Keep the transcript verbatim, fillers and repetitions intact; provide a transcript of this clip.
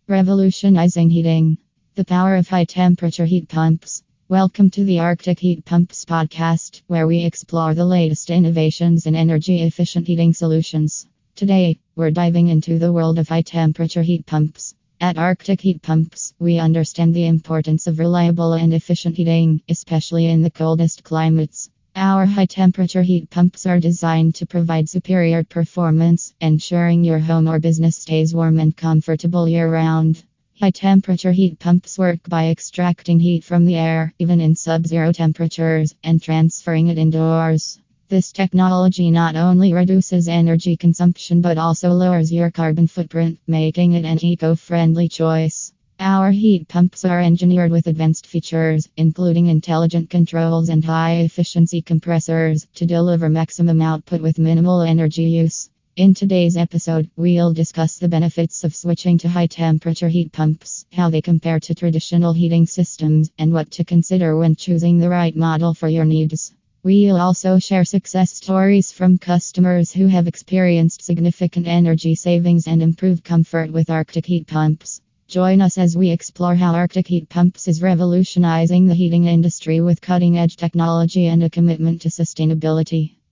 Revolutionizing heating. The power of high temperature heat pumps. Welcome to the Arctic Heat Pumps podcast, where we explore the latest innovations in energy efficient heating solutions. Today, we're diving into the world of high temperature heat pumps. At Arctic Heat Pumps, we understand the importance of reliable and efficient heating, especially in the coldest climates. Our high temperature heat pumps are designed to provide superior performance, ensuring your home or business stays warm and comfortable year round. High temperature heat pumps work by extracting heat from the air, even in sub zero temperatures, and transferring it indoors. This technology not only reduces energy consumption but also lowers your carbon footprint, making it an eco friendly choice. Our heat pumps are engineered with advanced features, including intelligent controls and high-efficiency compressors, to deliver maximum output with minimal energy use. In today's episode, we'll discuss the benefits of switching to high-temperature heat pumps, how they compare to traditional heating systems, and what to consider when choosing the right model for your needs. We'll also share success stories from customers who have experienced significant energy savings and improved comfort with Arctic heat pumps. Join us as we explore how Arctic Heat Pumps is revolutionizing the heating industry with cutting-edge technology and a commitment to sustainability.